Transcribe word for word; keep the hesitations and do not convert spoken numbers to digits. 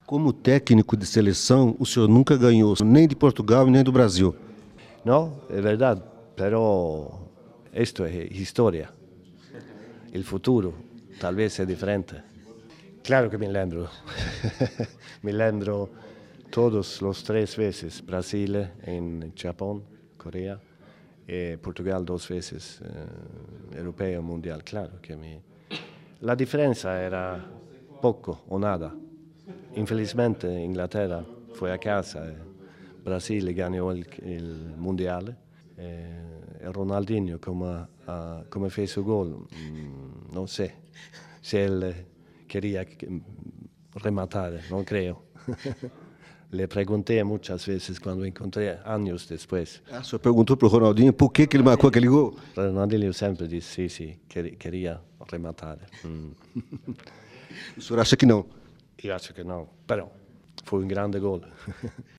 Como técnico de seleção, o senhor nunca ganhou nem de Portugal nem do Brasil. No, è verdad, però esto è historia. Il futuro tal vez è differente. Claro que me lembro. Me lembro todos los tres veces. Brasil en Japón, Corea, y Portugal dos veces, eh, europeo, mundial. Claro que me... La differenza era poco o nada. Infelizmente Inglaterra fue a casa, e Brasil ganó il, il mondiale, e Ronaldinho come, uh, come fez o gol, mm, non so se ele queria rematar, non creo. Le perguntei muitas vezes quando encontrei, anos depois. Ah, o senhor perguntou para o Ronaldinho por que, que ele marcou aquele gol? Ronaldinho sempre disse, sim, sim, queria rematar. Mm. O senhor acha que não? Io acho che no, però fu un grande gol.